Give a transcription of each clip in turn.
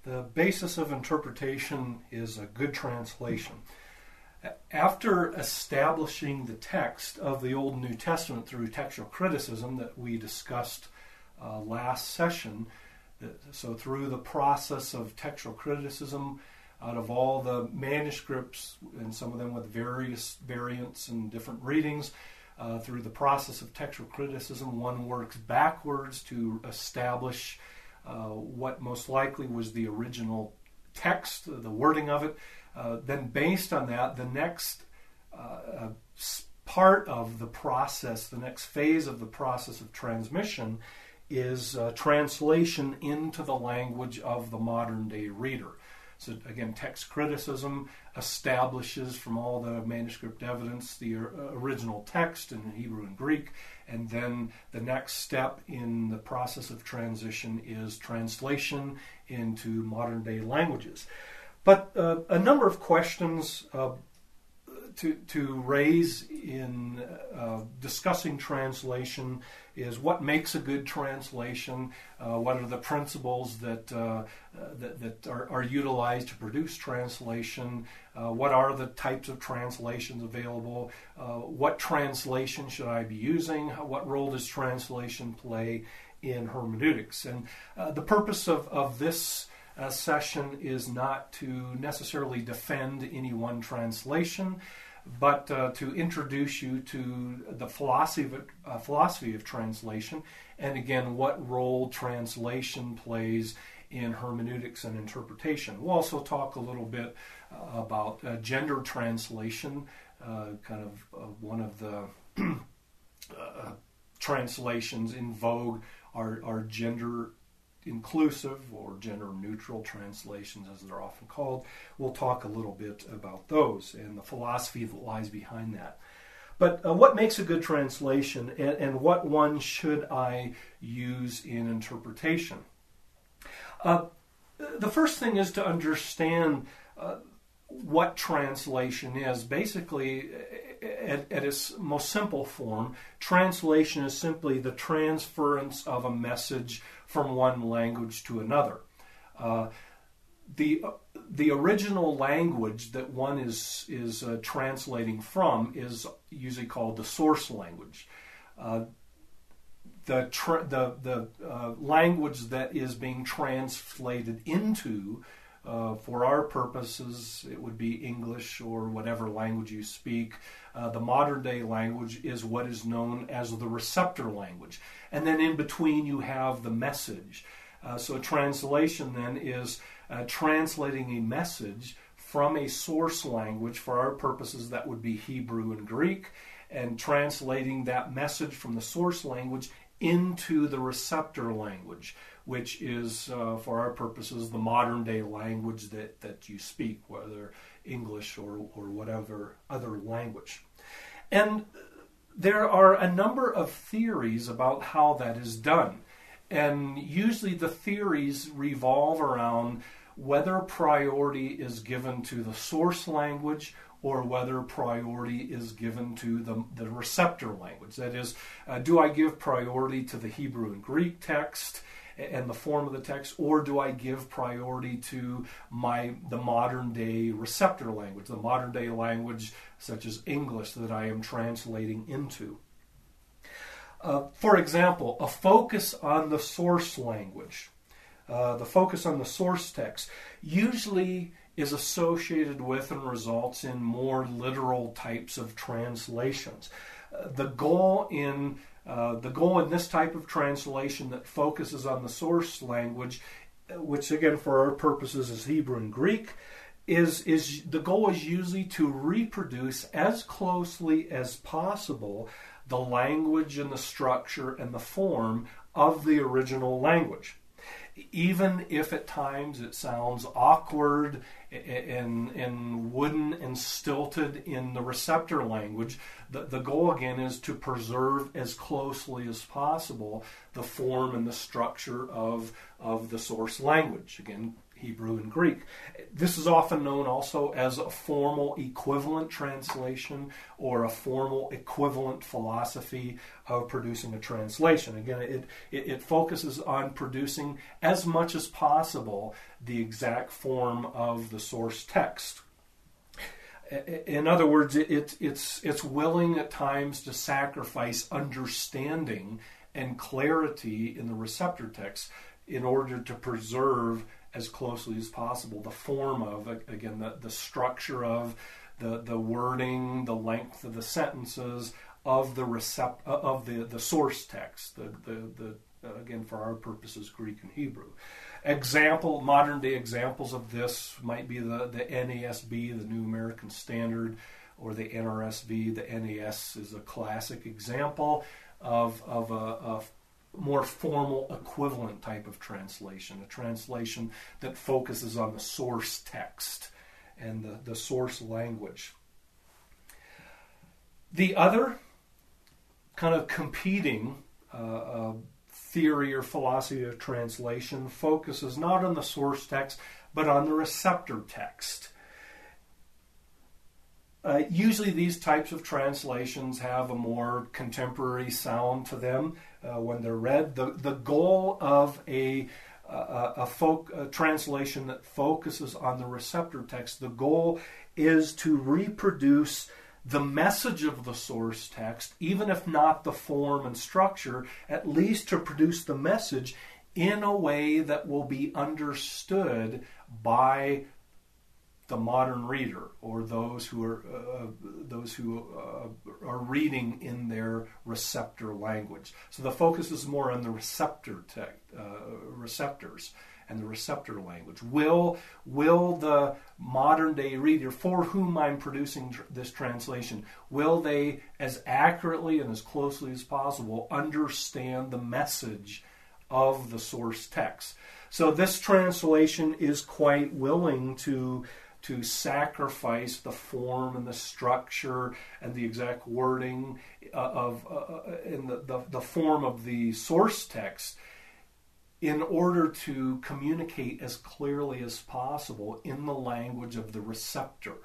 The basis of interpretation is a good translation. After establishing the text of the Old and New Testament through textual criticism that we discussed last session, so through the process of textual criticism, out of all the manuscripts, and some of them with various variants and different readings, through the process of textual criticism, one works backwards to establish what most likely was the original text, the wording of it. Then based on that, the next part of the process, the next phase of the process of transmission is translation into the language of the modern day reader. So again, text criticism establishes from all the manuscript evidence the original text in Hebrew and Greek, and then the next step in the process of transition is translation into modern day languages. But a number of questions to raise in discussing translation is what makes a good translation, what are the principles that are utilized to produce translation, what are the types of translations available, what translation should I be using, what role does translation play in hermeneutics. And the purpose of this session is not to necessarily defend any one translation, but to introduce you to the philosophy of translation, and again, what role translation plays in hermeneutics and interpretation. We'll also talk a little bit about gender translation, kind of one of the translations in vogue are gender inclusive or gender neutral translations, as they're often called. We'll talk a little bit about those and the philosophy that lies behind that. But what makes a good translation, and what one should I use in interpretation? The first thing is to understand what translation is. Basically, at its most simple form, translation is simply the transference of a message from one language to another. The original language that one is translating from is usually called the source language. The language that is being translated into, for our purposes, it would be English or whatever language you speak. The modern day language is what is known as the receptor language. And then in between you have the message. So a translation then is translating a message from a source language. For our purposes, that would be Hebrew and Greek, and translating that message from the source language into the receptor language, which is, for our purposes, the modern day language that you speak, whether English or whatever other language. And there are a number of theories about how that is done. And usually the theories revolve around whether priority is given to the source language or whether priority is given to the receptor language. That is, do I give priority to the Hebrew and Greek text and the form of the text, or do I give priority to the modern day receptor language, the modern day language such as English that I am translating into? For example, a focus on the source language, the focus on the source text, usually is associated with and results in more literal types of translations. The goal in this type of translation that focuses on the source language, which again for our purposes is Hebrew and Greek, is the goal is usually to reproduce as closely as possible the language and the structure and the form of the original language. Even if at times it sounds awkward and wooden and stilted in the receptor language. The goal again is to preserve as closely as possible the form and the structure of the source language. Again, Hebrew and Greek. This is often known also as a formal equivalent translation or a formal equivalent philosophy of producing a translation. Again, it focuses on producing as much as possible the exact form of the source text. In other words, it's willing at times to sacrifice understanding and clarity in the receptor text in order to preserve as closely as possible the form of, again, the structure of, the wording, the length of the sentences of the source text. Again, for our purposes, Greek and Hebrew. Modern day examples of this might be the NASB, the New American Standard, or the NRSV. The NAS is a classic example of a more formal equivalent type of translation, a translation that focuses on the source text and the source language. The other kind of competing theory or philosophy of translation focuses not on the source text, but on the receptor text. Usually these types of translations have a more contemporary sound to them when they're read. The goal of a translation that focuses on the receptor text, the goal is to reproduce the message of the source text, even if not the form and structure, at least to produce the message in a way that will be understood by the modern reader, or those who are reading in their receptor language. So the focus is more on the receptors and the receptor language. Will the modern day reader for whom I'm producing this translation, will they as accurately and as closely as possible understand the message of the source text? So this translation is quite willing to sacrifice the form and the structure and the exact wording in the form of the source text in order to communicate as clearly as possible in the language of the receptor.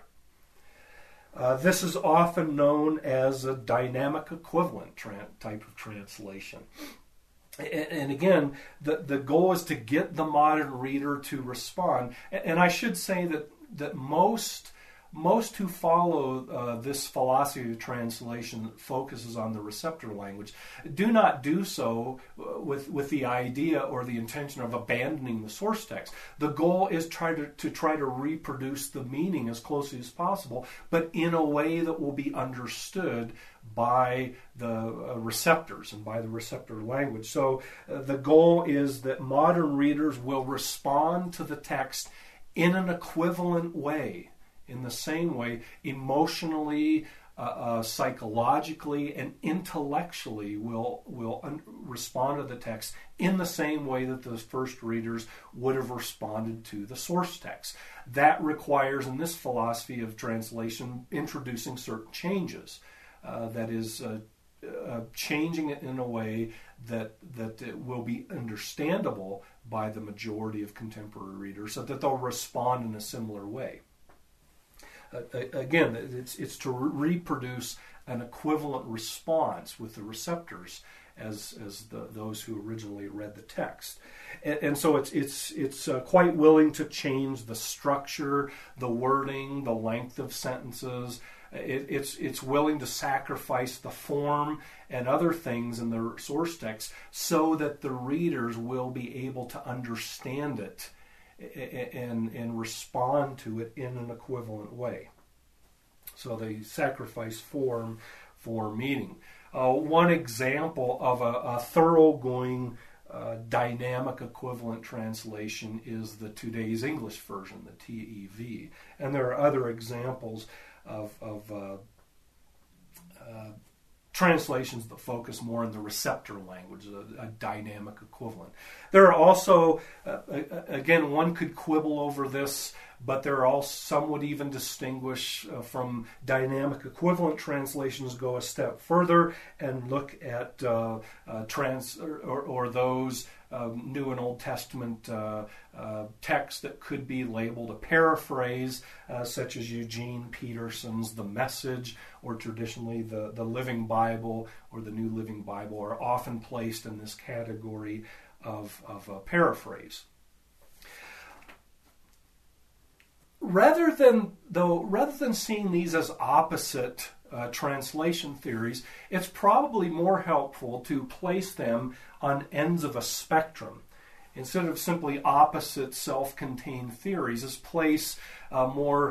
This is often known as a dynamic equivalent type of translation. And again, the goal is to get the modern reader to respond. And I should say that most who follow this philosophy of translation that focuses on the receptor language do not do so with the idea or the intention of abandoning the source text. The goal is to try to reproduce the meaning as closely as possible, but in a way that will be understood by the receptors and by the receptor language. So the goal is that modern readers will respond to the text in an equivalent way, in the same way, emotionally, psychologically, and intellectually will respond to the text in the same way that those first readers would have responded to the source text. That requires, in this philosophy of translation, introducing certain changes. That is, changing it in a way that it will be understandable by the majority of contemporary readers, so that they'll respond in a similar way. Again, it's to reproduce an equivalent response with the receptors as those who originally read the text, and so it's quite willing to change the structure, the wording, the length of sentences. It's willing to sacrifice the form and other things in the source text so that the readers will be able to understand it and respond to it in an equivalent way. So they sacrifice form for meaning. One example of a thoroughgoing dynamic equivalent translation is the Today's English version, the TEV. And there are other examples of translations that focus more on the receptor language, a dynamic equivalent. There are also, again, one could quibble over this, but there are also, some would even distinguish from dynamic equivalent translations, go a step further and look at those New and Old Testament texts that could be labeled a paraphrase, such as Eugene Peterson's The Message, or traditionally the Living Bible or the New Living Bible, are often placed in this category of a paraphrase. Rather than seeing these as opposite translation theories, it's probably more helpful to place them on ends of a spectrum. Instead of simply opposite self-contained theories, is place more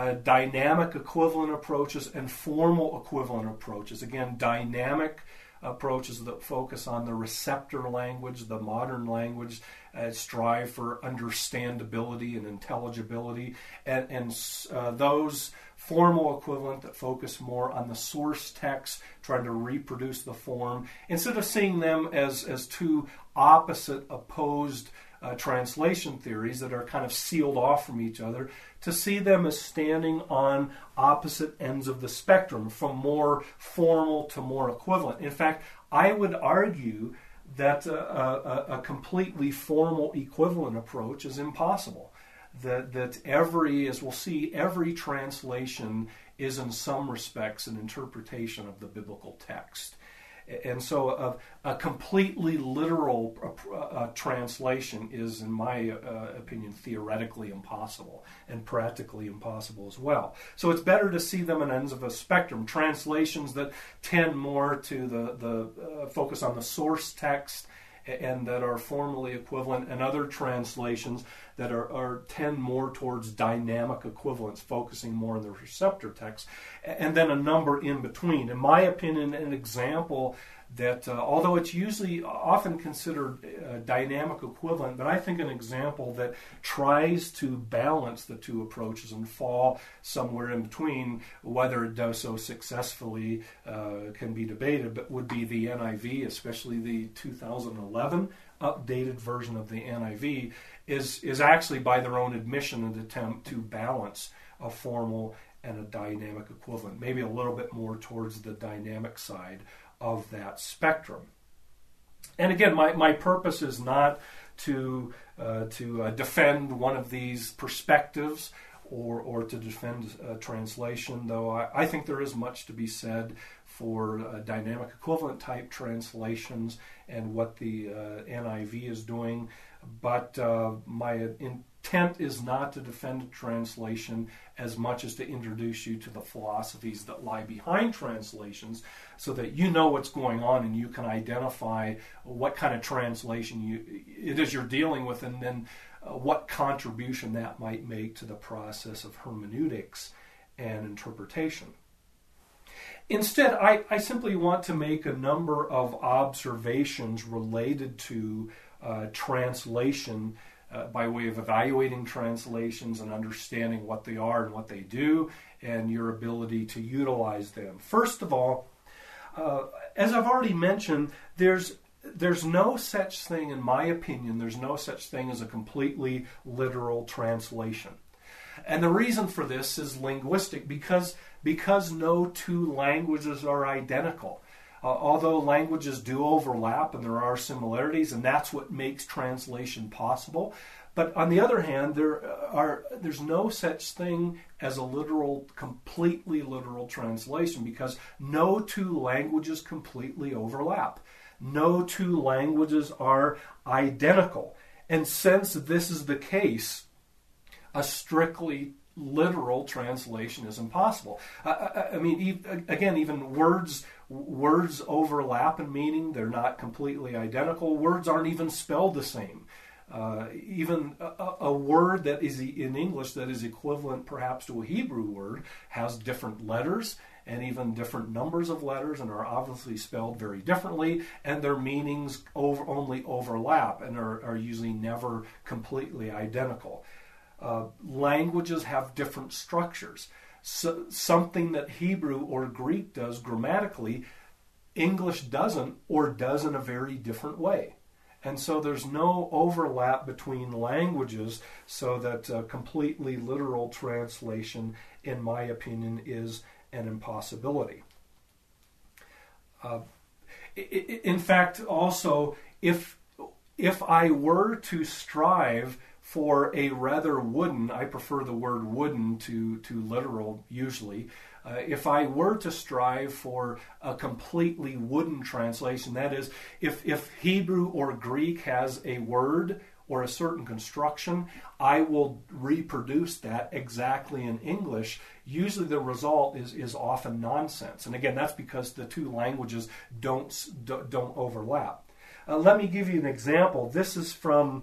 dynamic equivalent approaches and formal equivalent approaches. Again, dynamic approaches that focus on the receptor language, the modern language, strive for understandability and intelligibility, and those formal equivalent that focus more on the source text, trying to reproduce the form, instead of seeing them as two opposite, opposed translation theories that are kind of sealed off from each other, to see them as standing on opposite ends of the spectrum, from more formal to more equivalent. In fact, I would argue that a completely formal equivalent approach is impossible. That every, as we'll see, every translation is in some respects an interpretation of the biblical text. And so a completely literal translation is, in my opinion, theoretically impossible and practically impossible as well. So it's better to see them on ends of a spectrum. Translations that tend more to the focus on the source text and that are formally equivalent, and other translations that tend more towards dynamic equivalence, focusing more on the receptor text, and then a number in between. In my opinion, an example that, although it's usually often considered dynamic equivalent, but I think an example that tries to balance the two approaches and fall somewhere in between, whether it does so successfully can be debated, but would be the NIV, especially the 2011 updated version of the NIV, is actually, by their own admission, an attempt to balance a formal and a dynamic equivalent, maybe a little bit more towards the dynamic side of that spectrum. And again, my purpose is not to defend one of these perspectives or to defend translation, though I think there is much to be said for dynamic equivalent type translations and what the NIV is doing. But my intent is not to defend a translation as much as to introduce you to the philosophies that lie behind translations, so that you know what's going on and you can identify what kind of translation it is you're dealing with, and then what contribution that might make to the process of hermeneutics and interpretation. Instead, I simply want to make a number of observations related to translation by way of evaluating translations and understanding what they are and what they do, and your ability to utilize them. First of all, as I've already mentioned, there's no such thing, in my opinion, there's no such thing as a completely literal translation. And the reason for this is linguistic, because no two languages are identical. Although languages do overlap and there are similarities, and that's what makes translation possible. But on the other hand, there's no such thing as a completely literal translation, because no two languages completely overlap. No two languages are identical. And since this is the case, a strictly literal translation is impossible. I mean, again, even words overlap in meaning. They're not completely identical. Words aren't even spelled the same. Even a word that is in English that is equivalent perhaps to a Hebrew word has different letters and even different numbers of letters, and are obviously spelled very differently, and their meanings only overlap and are usually never completely identical. Languages have different structures. So something that Hebrew or Greek does grammatically English doesn't, or does in a very different way. And so there's no overlap between languages, so that completely literal translation, in my opinion, is an impossibility. In fact, also, if I were to strive for a rather wooden, I prefer the word wooden to literal usually, if I were to strive for a completely wooden translation, that is, if Hebrew or Greek has a word or a certain construction, I will reproduce that exactly in English. Usually the result is often nonsense. And again, that's because the two languages don't overlap. Let me give you an example. This is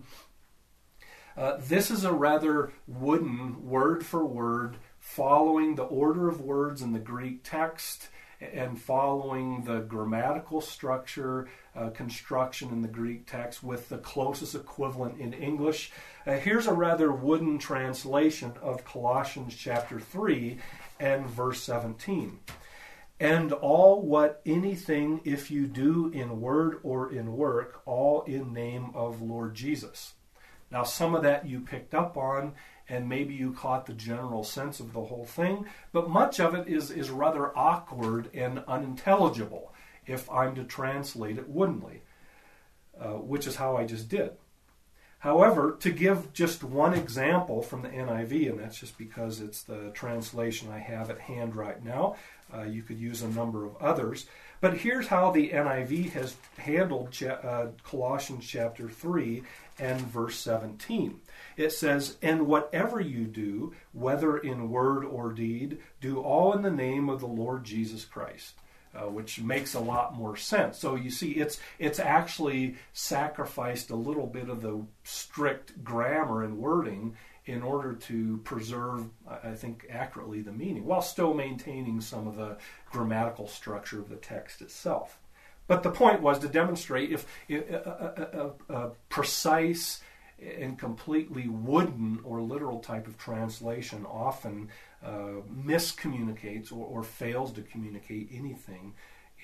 a rather wooden, word for word, following the order of words in the Greek text and following the grammatical structure, construction in the Greek text with the closest equivalent in English. Here's a rather wooden translation of Colossians chapter 3 and verse 17. And all what anything if you do in word or in work, all in name of Lord Jesus. Now, some of that you picked up on, and maybe you caught the general sense of the whole thing, but much of it is rather awkward and unintelligible if I'm to translate it woodenly, which is how I just did. However, to give just one example from the NIV, and that's just because it's the translation I have at hand right now, you could use a number of others, but here's how the NIV has handled Colossians chapter 3 and verse 17. It says, and whatever you do, whether in word or deed, do all in the name of the Lord Jesus Christ, which makes a lot more sense. So you see, it's actually sacrificed a little bit of the strict grammar and wording in order to preserve, I think, accurately the meaning, while still maintaining some of the grammatical structure of the text itself. But the point was to demonstrate if a precise and completely wooden or literal type of translation often miscommunicates or fails to communicate anything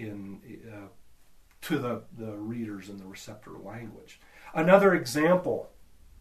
to the readers in the receptor language. Another example,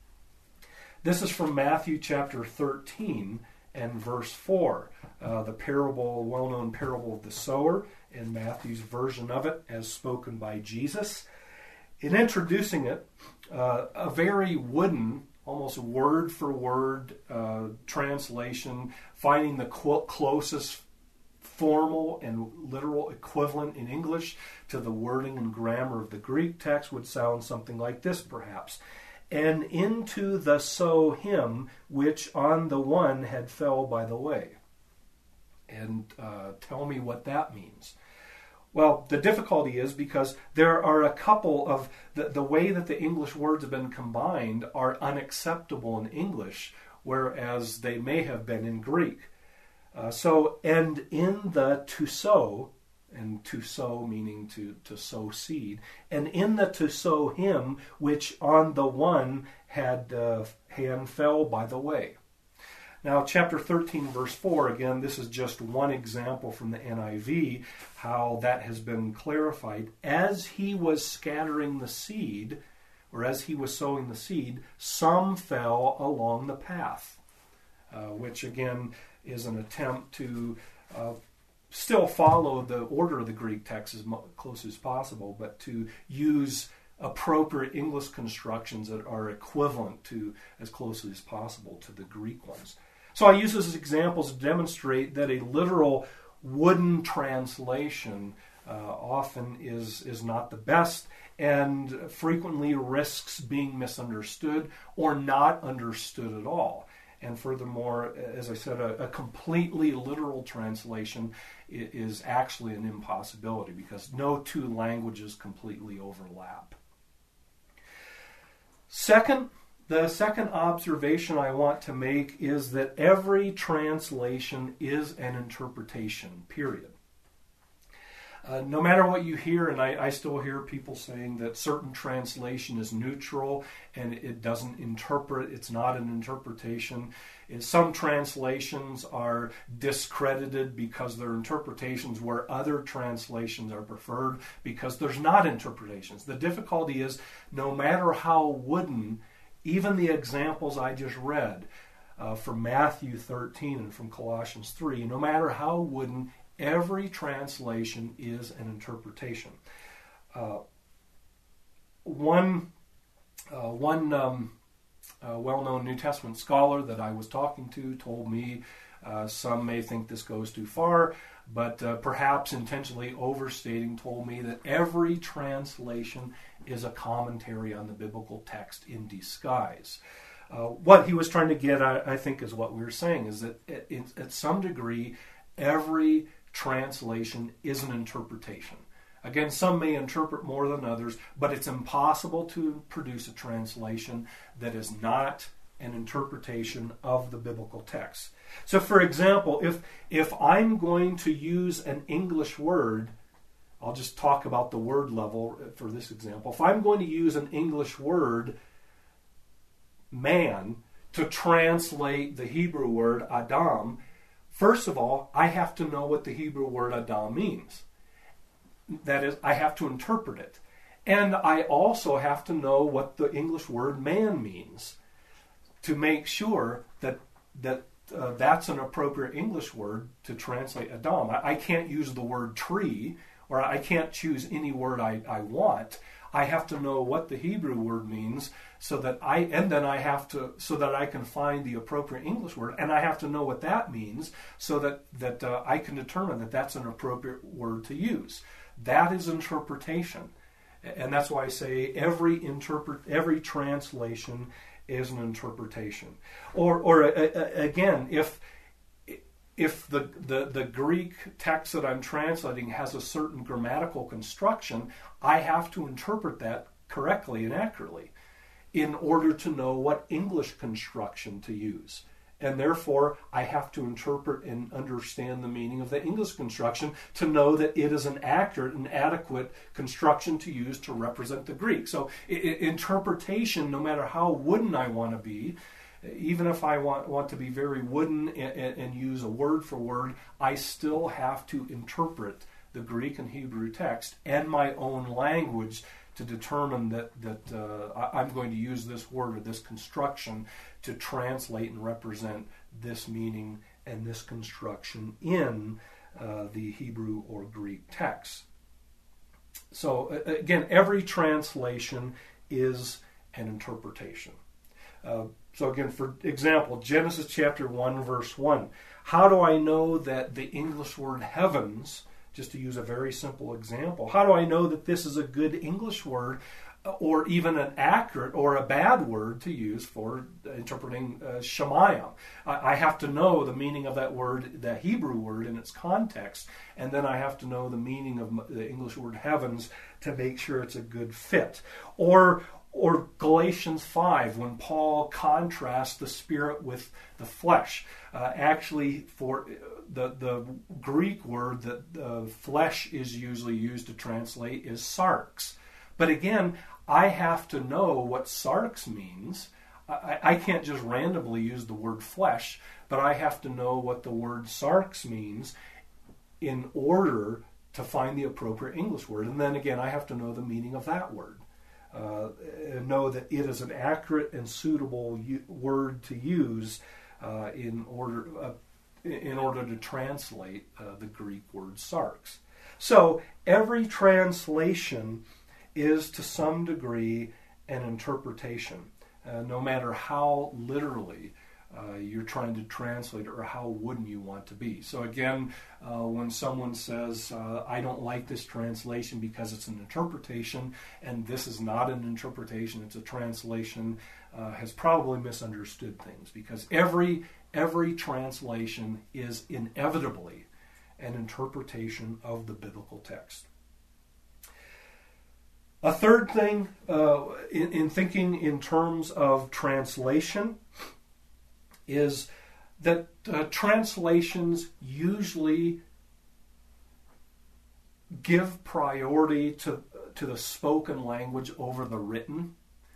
this is from Matthew chapter 13 and verse 4, the well-known parable of the sower, in Matthew's version of it as spoken by Jesus. In introducing it, a very wooden, almost word-for-word translation, finding the closest formal and literal equivalent in English to the wording and grammar of the Greek text would sound something like this, perhaps. And into the sow him, which on the one had fell by the way. And tell me what that means. Well, the difficulty is because there are a couple of the way that the English words have been combined are unacceptable in English, whereas they may have been in Greek. And in the to sow, and to sow meaning to sow seed, and in the to sow him, which on the one had hand fell by the way. Now, chapter 13, verse 4, again, this is just one example from the NIV, how that has been clarified. As he was scattering the seed, or as he was sowing the seed, some fell along the path, which, again, is an attempt to still follow the order of the Greek text as close as possible, but to use appropriate English constructions that are equivalent to, as closely as possible, to the Greek ones. So I use this as examples to demonstrate that a literal wooden translation often is not the best and frequently risks being misunderstood or not understood at all. And furthermore, as I said, a completely literal translation is actually an impossibility because no two languages completely overlap. The second observation I want to make is that every translation is an interpretation, period. No matter what you hear, and I still hear people saying that certain translation is neutral and it doesn't interpret, it's not an interpretation. Some translations are discredited because they're interpretations where other translations are preferred because there's not interpretations. The difficulty is no matter how wooden, even the examples I just read from Matthew 13 and from Colossians 3, no matter how wooden, every translation is an interpretation. One well-known New Testament scholar that I was talking to told me, some may think this goes too far, but perhaps intentionally overstating, told me that every translation is a commentary on the biblical text in disguise. What he was trying to get at, I think, is what we were saying, is that at some degree, every translation is an interpretation. Again, some may interpret more than others, but it's impossible to produce a translation that is not an interpretation of the biblical text. So, for example, if I'm going to use an English word, I'll just talk about the word level for this example. If I'm going to use an English word, man, to translate the Hebrew word Adam, first of all, I have to know what the Hebrew word Adam means. That is, I have to interpret it. And I also have to know what the English word man means to make sure that that's an appropriate English word to translate Adam. I can't use the word tree, or I can't choose any word I want. I have to know what the Hebrew word means so that I can find the appropriate English word, and I have to know what that means so that I can determine that that's an appropriate word to use. That is interpretation, and that's why I say every translation is an interpretation. Or again, if the Greek text that I'm translating has a certain grammatical construction, I have to interpret that correctly and accurately in order to know what English construction to use. And therefore, I have to interpret and understand the meaning of the English construction to know that it is an accurate and adequate construction to use to represent the Greek. So interpretation, no matter how wooden I want to be, even if I want to be very wooden and use a word for word, I still have to interpret the Greek and Hebrew text and my own language to determine that I'm going to use this word or this construction to translate and represent this meaning and this construction in the Hebrew or Greek text. So again, every translation is an interpretation. So again, for example, Genesis chapter 1, verse 1. How do I know that the English word heavens, just to use a very simple example, how do I know that this is a good English word or even an accurate or a bad word to use for interpreting Shemayim? I have to know the meaning of that word, the Hebrew word, in its context, and then I have to know the meaning of the English word heavens to make sure it's a good fit. Or Galatians 5, when Paul contrasts the spirit with the flesh. Actually, for the Greek word that flesh is usually used to translate is sarx. But again, I have to know what sarx means. I can't just randomly use the word flesh, but I have to know what the word sarx means in order to find the appropriate English word. And then again, I have to know the meaning of that word. Know that it is an accurate and suitable word to use in order to translate the Greek word sarx. So every translation is to some degree an interpretation, no matter how literally you're trying to translate it or how wooden you want to be. So again, when someone says, I don't like this translation because it's an interpretation, and this is not an interpretation, it's a translation, has probably misunderstood things, because every translation is inevitably an interpretation of the biblical text. A third thing in thinking in terms of translation is that translations usually give priority to the spoken language over the written.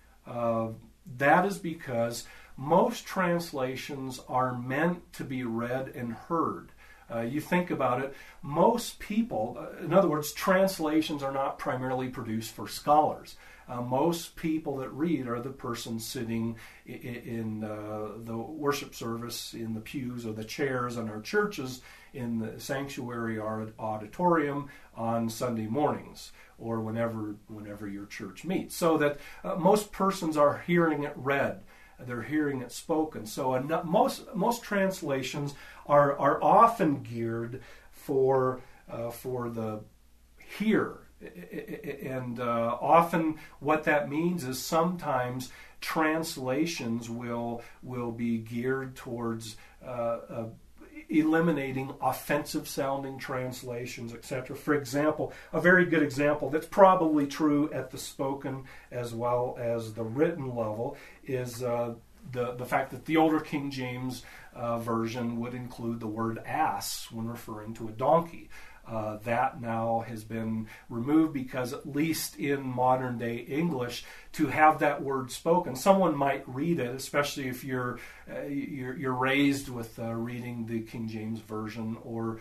That is because most translations are meant to be read and heard. You think about it, most people, in other words, translations are not primarily produced for scholars. Most people that read are the person sitting in the worship service in the pews or the chairs in our churches in the sanctuary or auditorium on Sunday mornings or whenever your church meets. So that most persons are hearing it read. They're hearing it spoken. So most translations are often geared for the hear. And often what that means is sometimes translations will be geared towards eliminating offensive sounding translations, etc. For example, a very good example that's probably true at the spoken as well as the written level is the fact that the older King James version would include the word ass when referring to a donkey. That now has been removed because, at least in modern day English, to have that word spoken, someone might read it, especially if you're raised with reading the King James version, or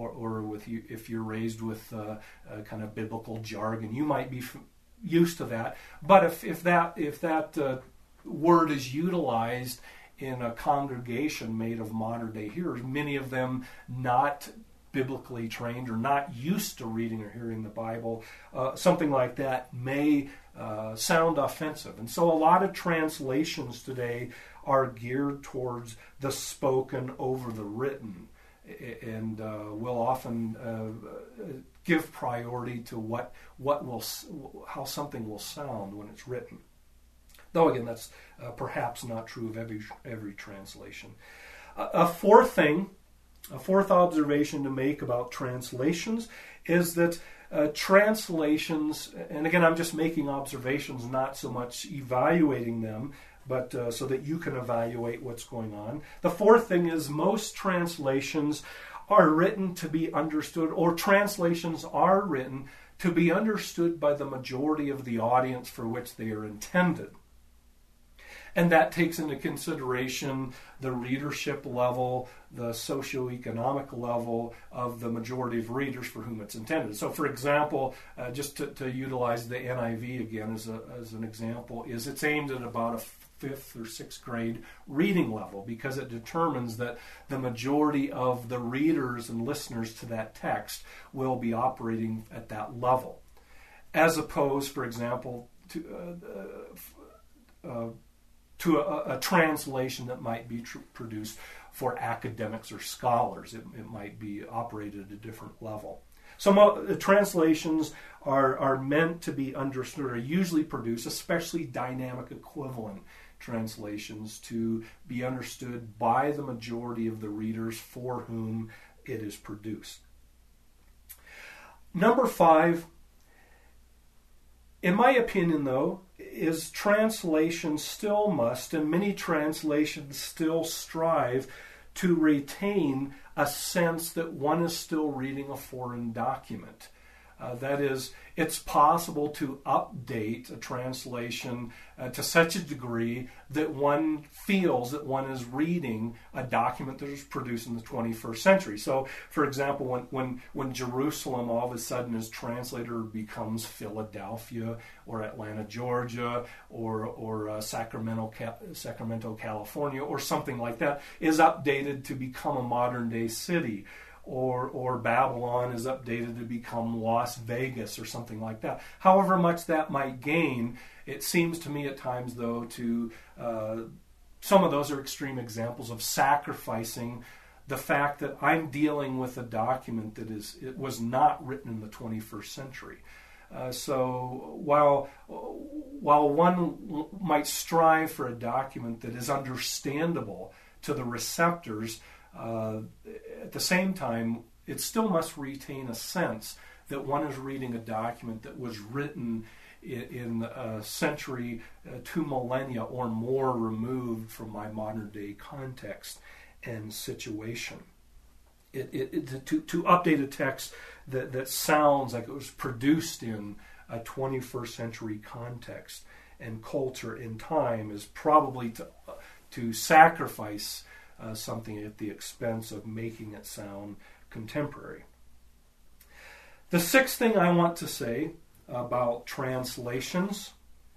if you're raised with kind of biblical jargon, you might be used to that. But if that word is utilized in a congregation made of modern day hearers, many of them not biblically trained or not used to reading or hearing the Bible, something like that may sound offensive. And so a lot of translations today are geared towards the spoken over the written, and will often give priority to how something will sound when it's written. Though again, that's perhaps not true of every translation. A fourth observation to make about translations is that translations, and again I'm just making observations, not so much evaluating them, but so that you can evaluate what's going on. The fourth thing is most translations are written to be understood, or translations are written to be understood by the majority of the audience for which they are intended. And that takes into consideration the readership level, the socioeconomic level of the majority of readers for whom it's intended. So, for example, just to utilize the NIV again as an example, is it's aimed at about a 5th or 6th grade reading level, because it determines that the majority of the readers and listeners to that text will be operating at that level, as opposed, for example, to a translation that might be produced for academics or scholars. It might be operated at a different level. So translations are meant to be understood, or usually produced, especially dynamic equivalent translations, to be understood by the majority of the readers for whom it is produced. Number 5, in my opinion, though, is translations still must, and many translations still strive to retain a sense that one is still reading a foreign document. That is, it's possible to update a translation to such a degree that one feels that one is reading a document that was produced in the 21st century. So, for example, when Jerusalem all of a sudden is translated or becomes Philadelphia or Atlanta, Georgia, or Sacramento, California, or something like that, is updated to become a modern-day city, or Babylon is updated to become Las Vegas or something like that. However much that might gain, it seems to me at times, though, some of those are extreme examples of sacrificing the fact that I'm dealing with a document that it was not written in the 21st century. So while one might strive for a document that is understandable to the receptors, at the same time, it still must retain a sense that one is reading a document that was written in a century, 2 millennia or more removed from my modern day context and situation. to update a text that sounds like it was produced in a 21st century context and culture and time is probably to sacrifice something at the expense of making it sound contemporary. The sixth thing I want to say about translations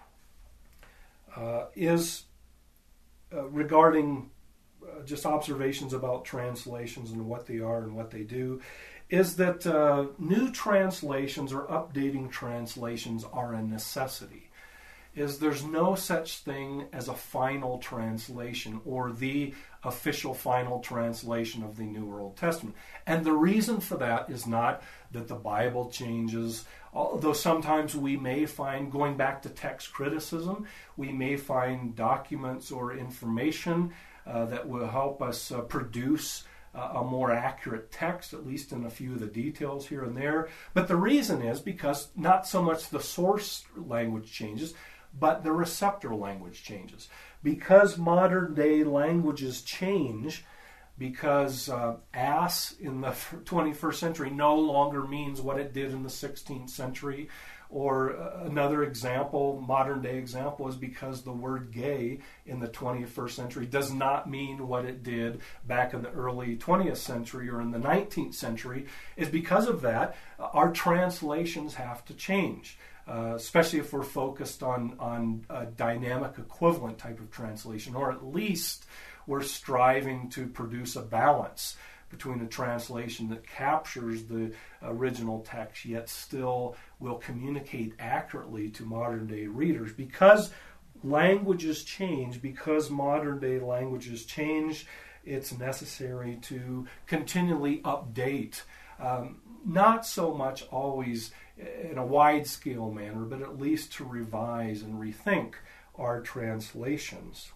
is regarding just observations about translations and what they are and what they do, is that new translations or updating translations are a necessity. There's no such thing as a final translation or the official final translation of the New Old Testament. And the reason for that is not that the Bible changes, although sometimes we may find, going back to text criticism, we may find documents or information that will help us produce a more accurate text, at least in a few of the details here and there. But the reason is because not so much the source language changes, but the receptor language changes. Because modern day languages change, because ass in the 21st century no longer means what it did in the 16th century, or another example, modern day example, is because the word gay in the 21st century does not mean what it did back in the early 20th century or in the 19th century, is because of that, our translations have to change. Especially if we're focused on a dynamic equivalent type of translation, or at least we're striving to produce a balance between a translation that captures the original text yet still will communicate accurately to modern day readers. Because languages change, because modern day languages change, it's necessary to continually update, not so much always in a wide-scale manner, but at least to revise and rethink our translations.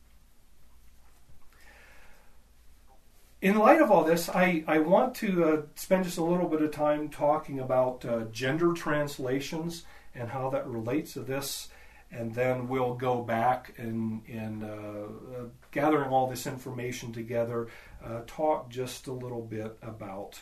In light of all this, I want to spend just a little bit of time talking about gender translations and how that relates to this, and then we'll go back and gathering all this information together, talk just a little bit about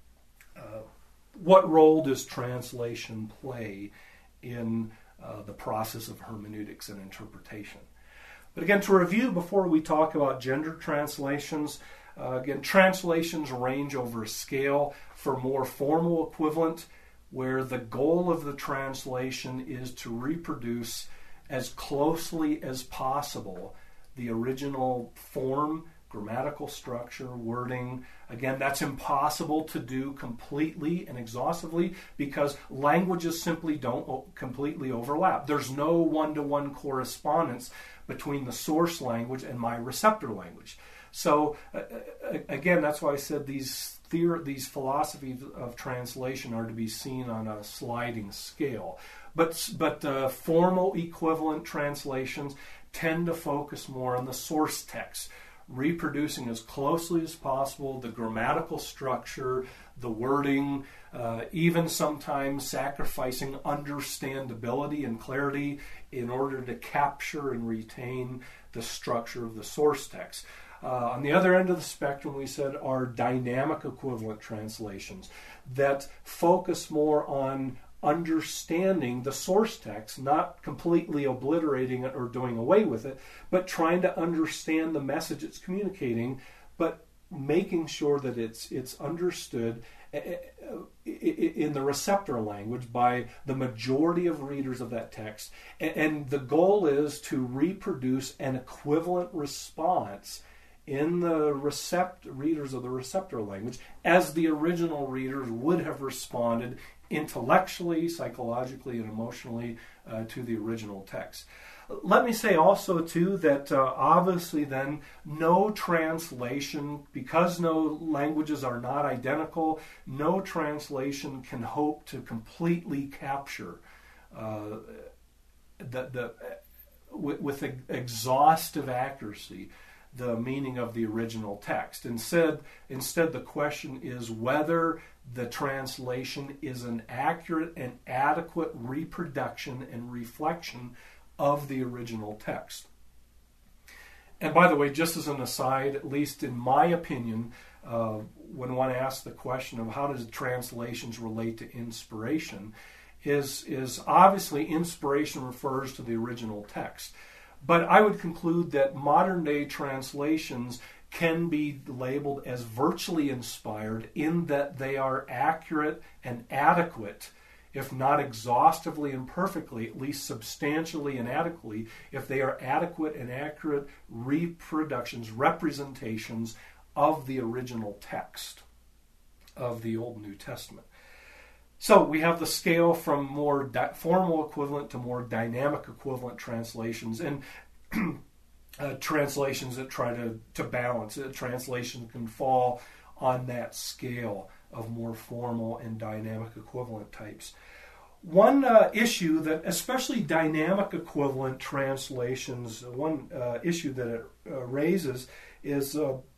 what role does translation play in the process of hermeneutics and interpretation. But again, to review before we talk about gender translations, again, translations range over a scale for more formal equivalent, where the goal of the translation is to reproduce as closely as possible the original form, grammatical structure, wording. Again, that's impossible to do completely and exhaustively because languages simply don't completely overlap. There's no one-to-one correspondence between the source language and my receptor language. So again, that's why I said these philosophies of translation are to be seen on a sliding scale. But formal equivalent translations tend to focus more on the source text, reproducing as closely as possible the grammatical structure, the wording, even sometimes sacrificing understandability and clarity in order to capture and retain the structure of the source text. On the other end of the spectrum, we said, are dynamic equivalent translations that focus more on understanding the source text, not completely obliterating it or doing away with it, but trying to understand the message it's communicating, but making sure that it's understood in the receptor language by the majority of readers of that text. And the goal is to reproduce an equivalent response in the readers of the receptor language as the original readers would have responded intellectually, psychologically, and emotionally to the original text. Let me say also, too, that obviously then no translation, because no languages are not identical, no translation can hope to completely capture with exhaustive accuracy the meaning of the original text. Instead, the question is whether the translation is an accurate and adequate reproduction and reflection of the original text. And by the way, just as an aside, at least in my opinion, when one asks the question of how does translations relate to inspiration, is obviously inspiration refers to the original text. But I would conclude that modern day translations can be labeled as virtually inspired in that they are accurate and adequate, if not exhaustively and perfectly, at least substantially and adequately, if they are adequate and accurate representations of the original text of the Old and New Testament. So we have the scale from more formal equivalent to more dynamic equivalent translations, and translations that try to balance it. Translations can fall on that scale of more formal and dynamic equivalent types. One issue that, especially dynamic equivalent translations, one issue that it raises is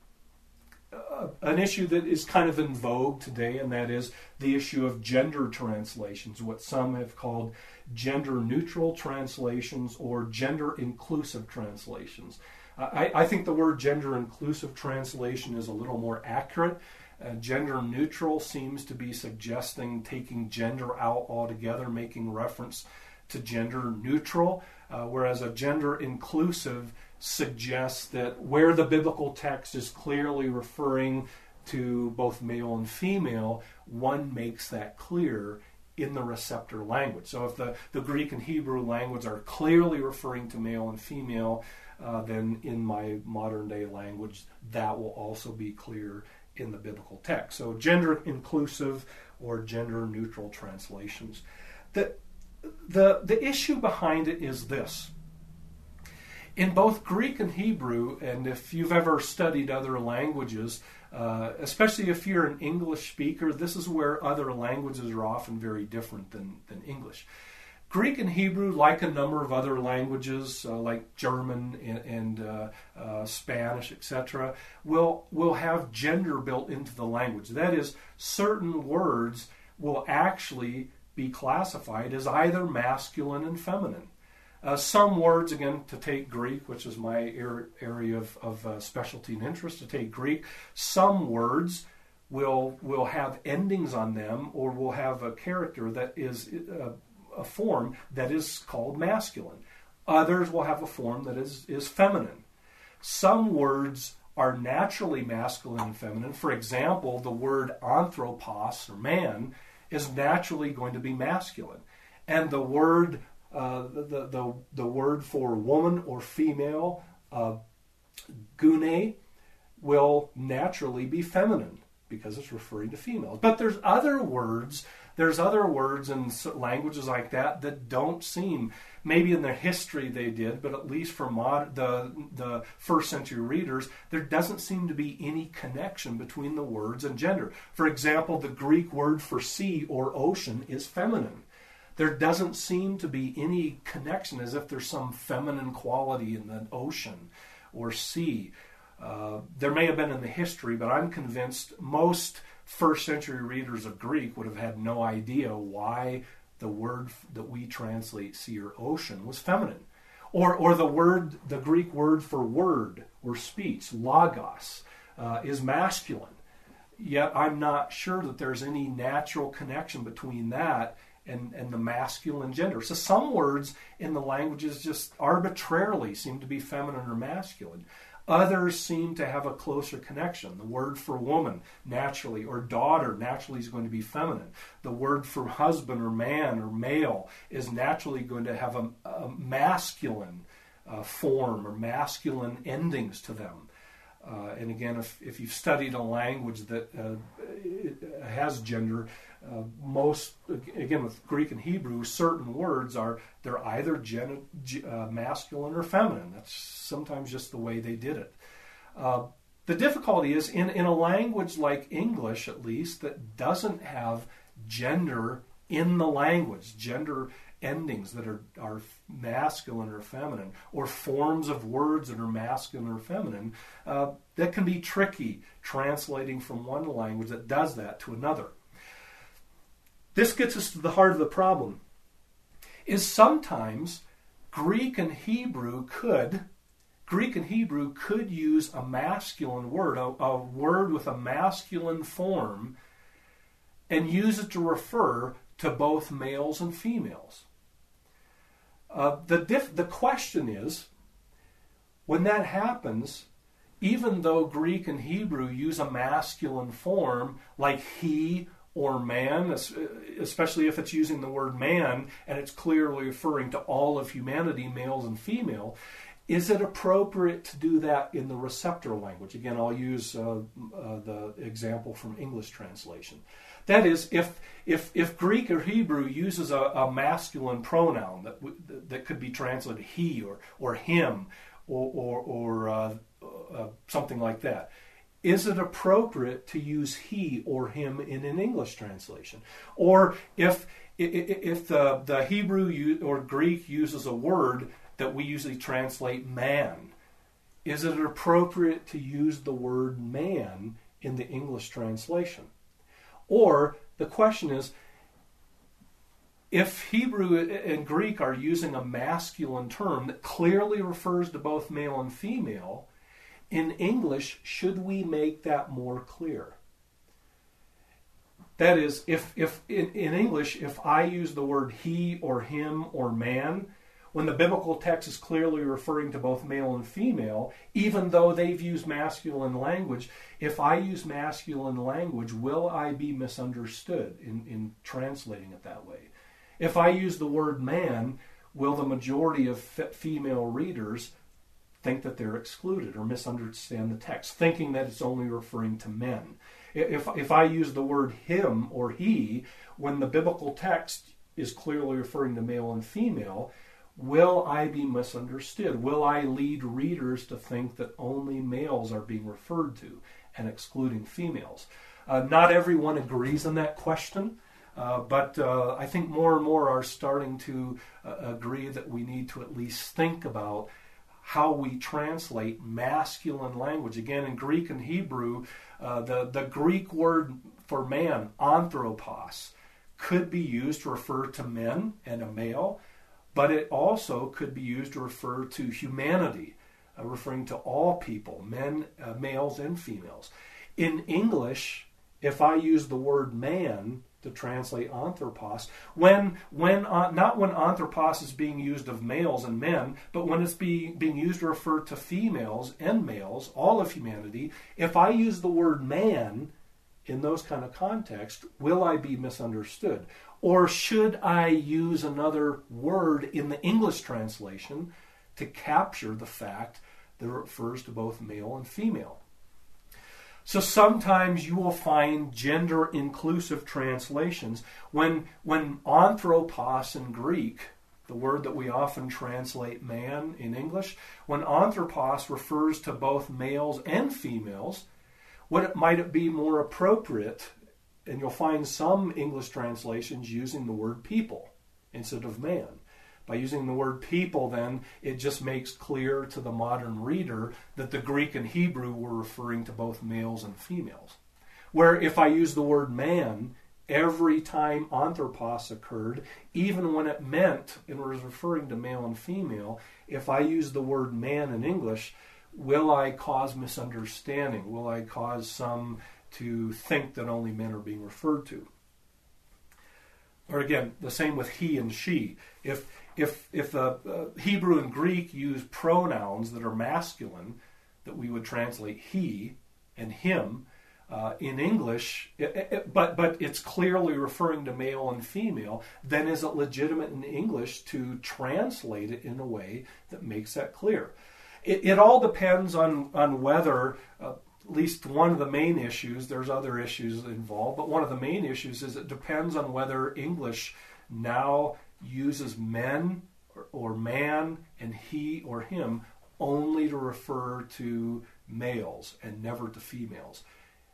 an issue that is kind of in vogue today, and that is the issue of gender translations, what some have called gender-neutral translations or gender-inclusive translations. I think the word gender-inclusive translation is a little more accurate. Gender-neutral seems to be suggesting taking gender out altogether, making reference to gender-neutral, whereas a gender-inclusive suggests that where the biblical text is clearly referring to both male and female, one makes that clear in the receptor language. So if the Greek and Hebrew language are clearly referring to male and female, then in my modern day language, that will also be clear in the biblical text. So gender inclusive or gender neutral translations. The issue behind it is this. In both Greek and Hebrew, and if you've ever studied other languages, especially if you're an English speaker, this is where other languages are often very different than English. Greek and Hebrew, like a number of other languages, like German and Spanish, etc., will have gender built into the language. That is, certain words will actually be classified as either masculine and feminine. Some words, again, to take Greek, which is my area of specialty and interest, to take Greek, some words will have endings on them or will have a character that is a form that is called masculine. Others will have a form that is feminine. Some words are naturally masculine and feminine. For example, the word anthropos, or man, is naturally going to be masculine. And the word the word for woman or female, gune, will naturally be feminine because it's referring to females. But there's other words in languages like that don't seem, maybe in their history they did, but at least for the first century readers, there doesn't seem to be any connection between the words and gender. For example, the Greek word for sea or ocean is feminine. There doesn't seem to be any connection, as if there's some feminine quality in the ocean or sea. There may have been in the history, but I'm convinced most first century readers of Greek would have had no idea why the word that we translate sea or ocean was feminine. Or the Greek word for word or speech, logos, is masculine. Yet I'm not sure that there's any natural connection between that and the masculine gender. So some words in the languages just arbitrarily seem to be feminine or masculine. Others seem to have a closer connection. The word for woman, naturally, or daughter, naturally is going to be feminine. The word for husband or man or male is naturally going to have a masculine form or masculine endings to them. And again, if you've studied a language that has gender, again with Greek and Hebrew, certain words they're either masculine or feminine. That's sometimes just the way they did it. The difficulty is in a language like English, at least, that doesn't have gender in the language, gender endings that are masculine or feminine, or forms of words that are masculine or feminine, that can be tricky translating from one language that does that to another. This gets us to the heart of the problem, is sometimes Greek and Hebrew could, Greek and Hebrew could use a masculine word, a word with a masculine form, and use it to refer to both males and females. The question is, when that happens, even though Greek and Hebrew use a masculine form like he or man, especially if it's using the word man and it's clearly referring to all of humanity, males and female, is it appropriate to do that in the receptor language? Again, I'll use the example from English translation. That is, if Greek or Hebrew uses a masculine pronoun that could be translated he or him or something like that, is it appropriate to use he or him in an English translation? Or if the Hebrew or Greek uses a word that we usually translate man, is it appropriate to use the word man in the English translation? Or the question is, if Hebrew and Greek are using a masculine term that clearly refers to both male and female, in English, should we make that more clear? That is, if in English, if I use the word he or him or man, when the biblical text is clearly referring to both male and female, even though they've used masculine language, if I use masculine language, will I be misunderstood in translating it that way? If I use the word man, will the majority of female readers think that they're excluded or misunderstand the text, thinking that it's only referring to men? If I use the word him or he, when the biblical text is clearly referring to male and female, will I be misunderstood? Will I lead readers to think that only males are being referred to and excluding females? Not everyone agrees on that question, but I think more and more are starting to agree that we need to at least think about how we translate masculine language. Again, in Greek and Hebrew, the Greek word for man, anthropos, could be used to refer to men and a male, but it also could be used to refer to humanity, referring to all people, men, males and females. In English, if I use the word man to translate anthropos, not when anthropos is being used of males and men, but when it's being used to refer to females and males, all of humanity, if I use the word man in those kind of contexts, will I be misunderstood? Or should I use another word in the English translation to capture the fact that it refers to both male and female? So sometimes you will find gender-inclusive translations. When anthropos in Greek, the word that we often translate man in English, when anthropos refers to both males and females, might it be more appropriate, and you'll find some English translations using the word people instead of man. By using the word people, then, it just makes clear to the modern reader that the Greek and Hebrew were referring to both males and females. Where if I use the word man, every time anthropos occurred, even when it meant and was referring to male and female, if I use the word man in English, will I cause misunderstanding? Will I cause some to think that only men are being referred to? Or again, the same with he and she. If the Hebrew and Greek use pronouns that are masculine, that we would translate he and him, in English, but it's clearly referring to male and female, then is it legitimate in English to translate it in a way that makes that clear? It all depends on whether, at least one of the main issues, there's other issues involved, but one of the main issues is it depends on whether English now uses men or man and he or him only to refer to males and never to females.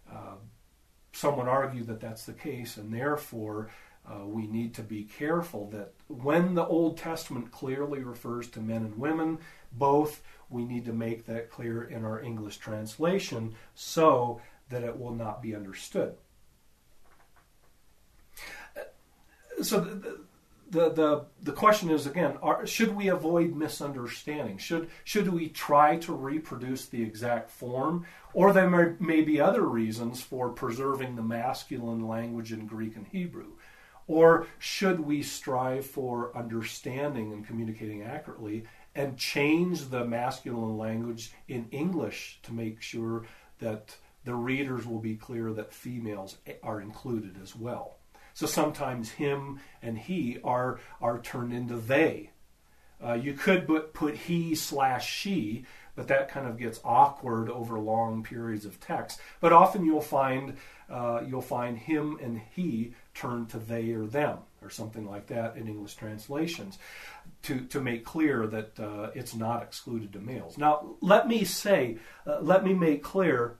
Some would argue that that's the case, and therefore we need to be careful that when the Old Testament clearly refers to men and women, both, we need to make that clear in our English translation so that it will not be understood. So the question is again: should we avoid misunderstanding? Should we try to reproduce the exact form, or there may be other reasons for preserving the masculine language in Greek and Hebrew? Or should we strive for understanding and communicating accurately and change the masculine language in English to make sure that the readers will be clear that females are included as well? So sometimes him and he are turned into they. You could put he/she, but that kind of gets awkward over long periods of text. But often you'll find him and he turned to they or them or something like that in English translations to make clear that it's not excluded to males. Now, let me make clear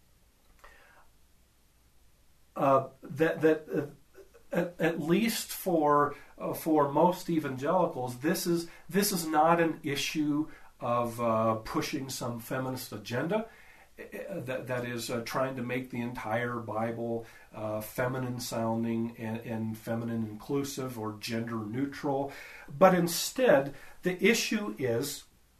that at least for most evangelicals, this is not an issue of pushing some feminist agenda. That is trying to make the entire Bible feminine sounding and feminine inclusive or gender neutral, but instead the issue is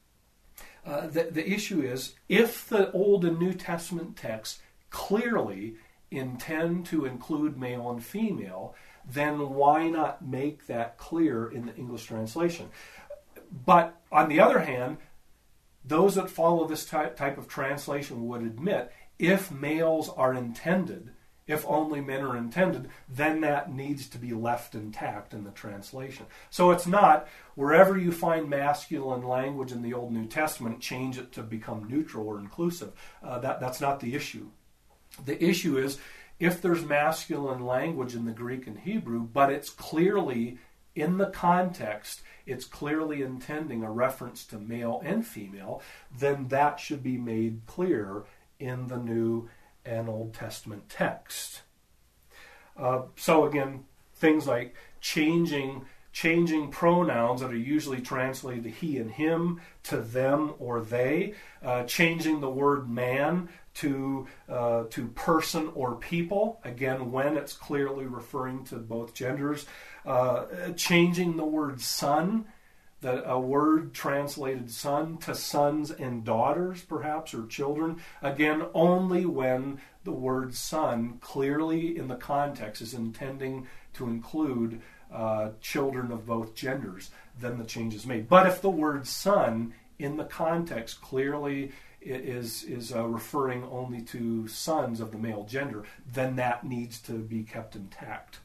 if the Old and New Testament texts clearly intend to include male and female, then why not make that clear in the English translation? But on the other hand, those that follow this type of translation would admit if males are intended, if only men are intended, then that needs to be left intact in the translation. So it's not wherever you find masculine language in the Old and New Testament, change it to become neutral or inclusive. That's not the issue. The issue is if there's masculine language in the Greek and Hebrew, but it's clearly in the context, it's clearly intending a reference to male and female, then that should be made clear in the New and Old Testament text. So again, things like changing pronouns that are usually translated to he and him to them or they, changing the word man to person or people, again, when it's clearly referring to both genders, changing the word son, a word translated son to sons and daughters, perhaps, or children, again, only when the word son clearly in the context is intending to include children of both genders, then the change is made. But if the word son in the context clearly is referring only to sons of the male gender, then that needs to be kept intact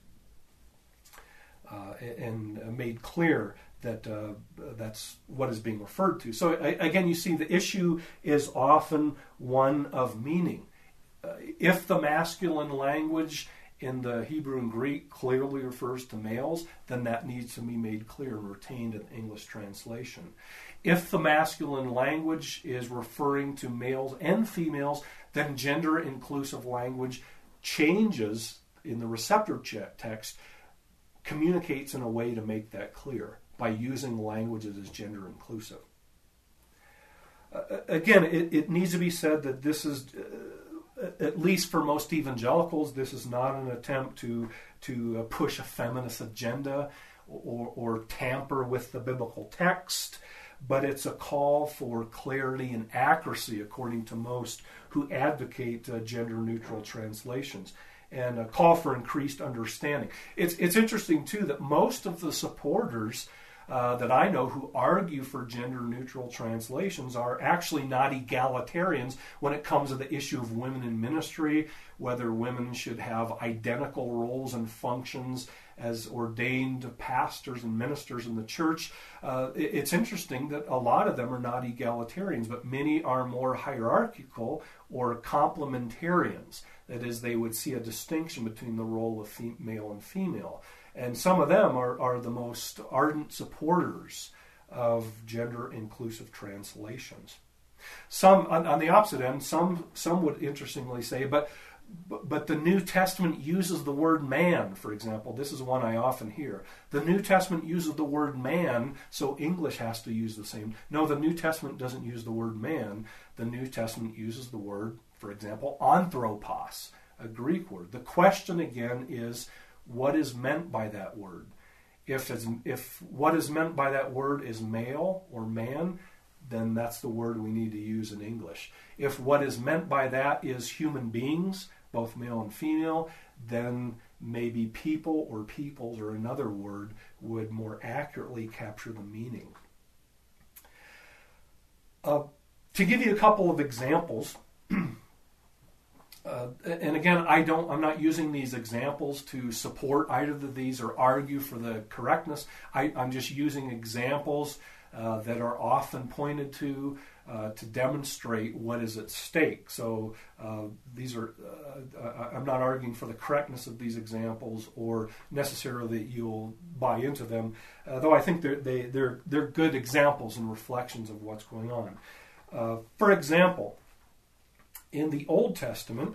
and made clear that that's what is being referred to. So again, you see the issue is often one of meaning. If the masculine language in the Hebrew and Greek clearly refers to males, then that needs to be made clear and retained in English translation. If the masculine language is referring to males and females, then gender-inclusive language changes in the receptor text, communicates in a way to make that clear by using language that is gender-inclusive. Again, it needs to be said that this is, at least for most evangelicals, this is not an attempt to push a feminist agenda or tamper with the biblical text, but it's a call for clarity and accuracy, according to most who advocate gender-neutral translations, and a call for increased understanding. It's interesting, too, that most of the supporters that I know who argue for gender-neutral translations are actually not egalitarians when it comes to the issue of women in ministry, whether women should have identical roles and functions as ordained pastors and ministers in the church. It's interesting that a lot of them are not egalitarians, but many are more hierarchical or complementarians. That is, they would see a distinction between the role of male and female. And some of them are the most ardent supporters of gender-inclusive translations. Some, on the opposite end, some would interestingly say, but the New Testament uses the word man, for example. This is one I often hear. The New Testament uses the word man, so English has to use the same. No, the New Testament doesn't use the word man. The New Testament uses the word, for example, anthropos, a Greek word. The question again is, what is meant by that word? If what is meant by that word is male or man, then that's the word we need to use in English. If what is meant by that is human beings, both male and female, then maybe people or peoples or another word would more accurately capture the meaning. To give you a couple of examples, and again, I'm not using these examples to support either of these or argue for the correctness. I'm just using examples that are often pointed to demonstrate what is at stake. So these are, I'm not arguing for the correctness of these examples or necessarily that you'll buy into them, though I think they're good examples and reflections of what's going on. For example, in the Old Testament,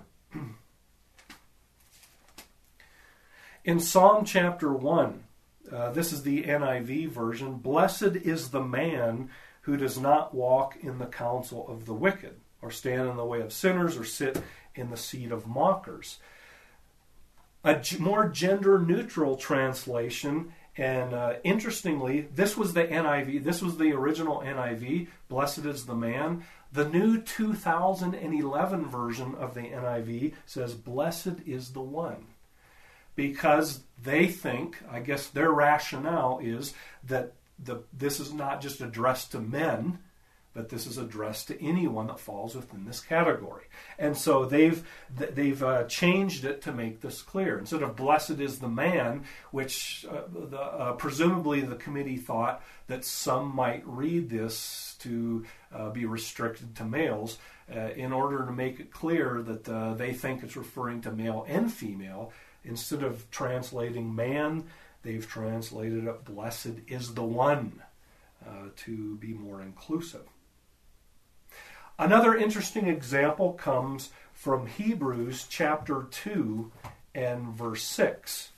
in Psalm chapter 1, this is the NIV version, "Blessed is the man who does not walk in the counsel of the wicked, or stand in the way of sinners, or sit in the seat of mockers." A more gender-neutral translation, and interestingly, this was the NIV, this was the original NIV, "Blessed is the man." The new 2011 version of the NIV says, "Blessed is the one." Because they think, I guess their rationale is that this is not just addressed to men, but this is addressed to anyone that falls within this category. And so they've changed it to make this clear. Instead of "blessed is the man," which presumably the committee thought that some might read this to be restricted to males, in order to make it clear that they think it's referring to male and female. Instead of translating "man," they've translated it "blessed is the one," to be more inclusive. Another interesting example comes from Hebrews chapter 2 and verse 6.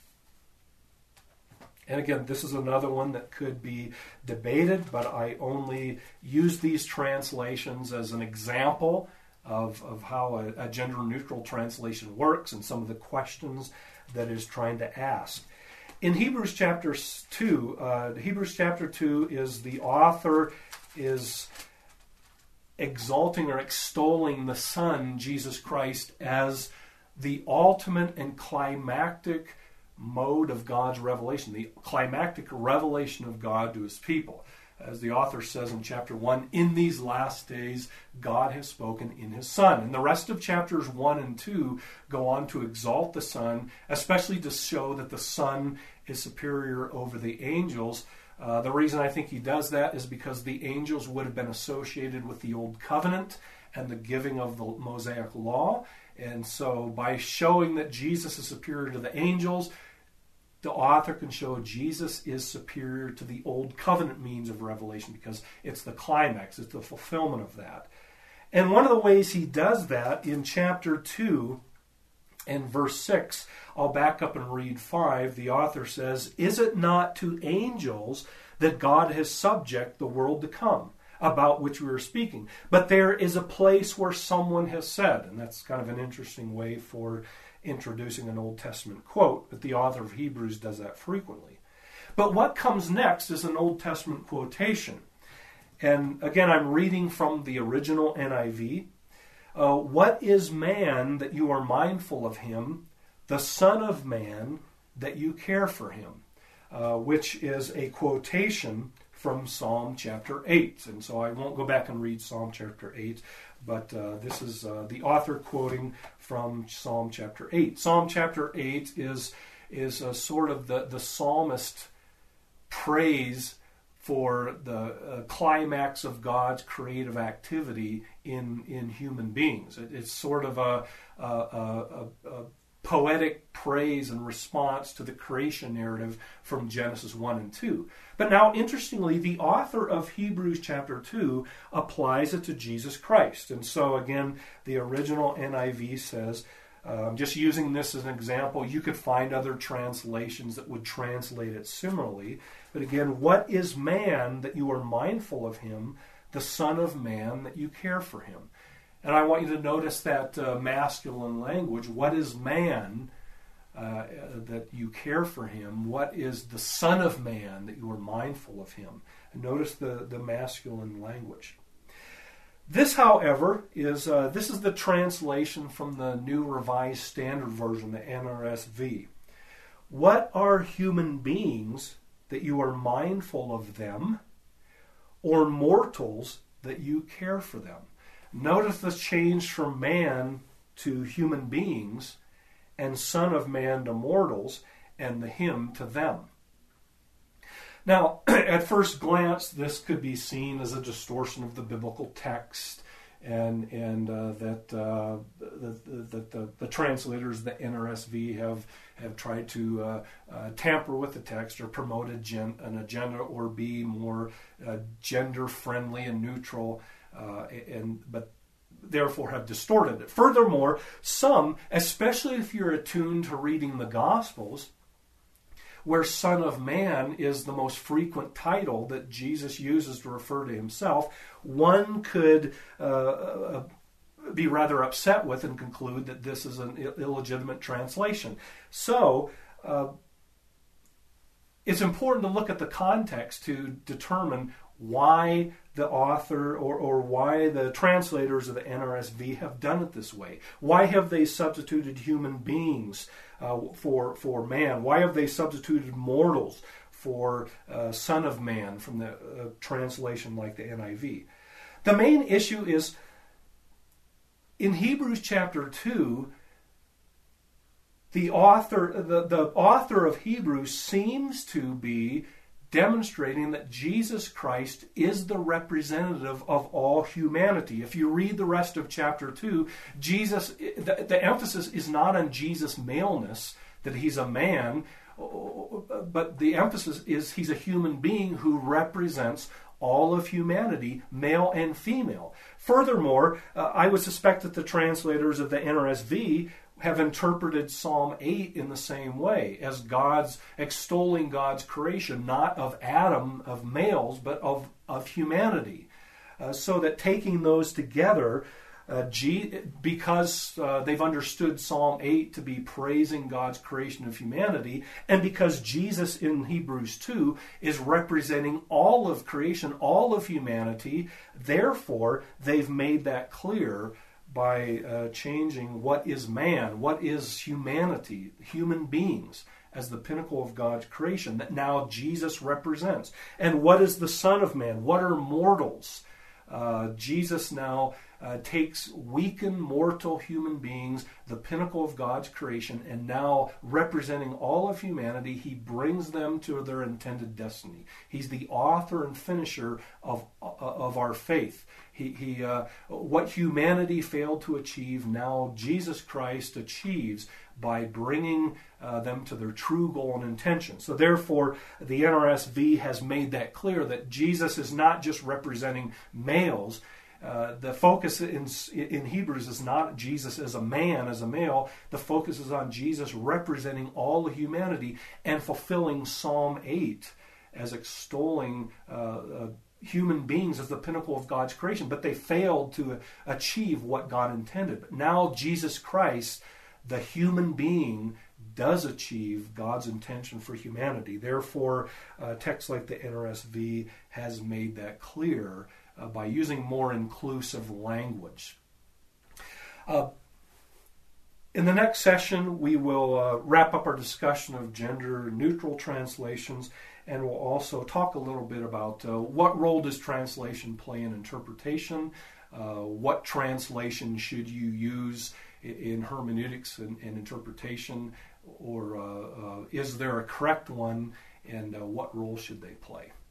And again, this is another one that could be debated, but I only use these translations as an example of how a gender-neutral translation works and some of the questions that is trying to ask. In Hebrews chapter 2 is the author is exalting or extolling the Son, Jesus Christ, as the ultimate and climactic mode of God's revelation, the climactic revelation of God to his people. As the author says in chapter 1, "In these last days, God has spoken in his Son." And the rest of chapters 1 and 2 go on to exalt the Son, especially to show that the Son is superior over the angels. The reason I think he does that is because the angels would have been associated with the Old Covenant and the giving of the Mosaic Law. And so by showing that Jesus is superior to the angels, the author can show Jesus is superior to the Old Covenant means of revelation because it's the climax, it's the fulfillment of that. And one of the ways he does that in chapter 2 and verse 6, I'll back up and read 5, the author says, "Is it not to angels that God has subject the world to come, about which we are speaking? But there is a place where someone has said," and that's kind of an interesting way for introducing an Old Testament quote, but the author of Hebrews does that frequently. But what comes next is an Old Testament quotation. And again, I'm reading from the original NIV. "What is man that you are mindful of him, the Son of Man that you care for him?" Which is a quotation from Psalm chapter 8. And so I won't go back and read Psalm chapter 8, but this is the author quoting from Psalm chapter 8. Psalm chapter 8 is sort of the psalmist praise for the climax of God's creative activity in human beings. It's sort of a poetic praise and response to the creation narrative from Genesis 1 and 2. But now, interestingly, the author of Hebrews chapter 2 applies it to Jesus Christ. And so, again, the original NIV says, just using this as an example, you could find other translations that would translate it similarly. But again, "What is man that you are mindful of him, the Son of Man that you care for him?" And I want you to notice that masculine language. "What is man?" that you care for him? What is the Son of Man that you are mindful of him? And notice the masculine language. This, however, is the translation from the New Revised Standard Version, the NRSV. What are human beings that you are mindful of them, or mortals that you care for them? Notice the change from man to human beings, and Son of Man to mortals, and the him to them. Now, at first glance, this could be seen as a distortion of the biblical text, and that the translators, the NRSV, have tried to tamper with the text or promote an agenda or be more gender-friendly and neutral, but therefore have distorted it. Furthermore, some, especially if you're attuned to reading the Gospels, where Son of Man is the most frequent title that Jesus uses to refer to himself, one could be rather upset with and conclude that this is an illegitimate translation. So, it's important to look at the context to determine why the author or why the translators of the NRSV have done it this way. Why have they substituted human beings for man? Why have they substituted mortals for Son of Man from the translation like the NIV? The main issue is in Hebrews chapter 2, the author of Hebrews seems to be demonstrating that Jesus Christ is the representative of all humanity. If you read the rest of chapter 2, the emphasis is not on Jesus' maleness, that he's a man, but the emphasis is he's a human being who represents all of humanity, male and female. Furthermore, I would suspect that the translators of the NRSV have interpreted Psalm 8 in the same way, as extolling God's creation, not of Adam, of males, but of humanity. So that taking those together, because they've understood Psalm 8 to be praising God's creation of humanity, and because Jesus in Hebrews 2 is representing all of creation, all of humanity, therefore they've made that clear by changing what is man, what is humanity, human beings, as the pinnacle of God's creation that now Jesus represents. And what is the Son of Man? What are mortals? Jesus now takes weakened, mortal human beings, the pinnacle of God's creation, and now representing all of humanity, he brings them to their intended destiny. He's the author and finisher of our faith. What humanity failed to achieve, now Jesus Christ achieves by bringing them to their true goal and intention. So therefore, the NRSV has made that clear, that Jesus is not just representing males. The focus in Hebrews is not Jesus as a man, as a male. The focus is on Jesus representing all of humanity and fulfilling Psalm 8 as extolling human beings as the pinnacle of God's creation. But they failed to achieve what God intended. But now Jesus Christ, the human being, does achieve God's intention for humanity. Therefore, texts like the NRSV has made that clear by using more inclusive language. In the next session, we will wrap up our discussion of gender-neutral translations, and we'll also talk a little bit about what role does translation play in interpretation, what translation should you use in hermeneutics and interpretation, or is there a correct one, and what role should they play?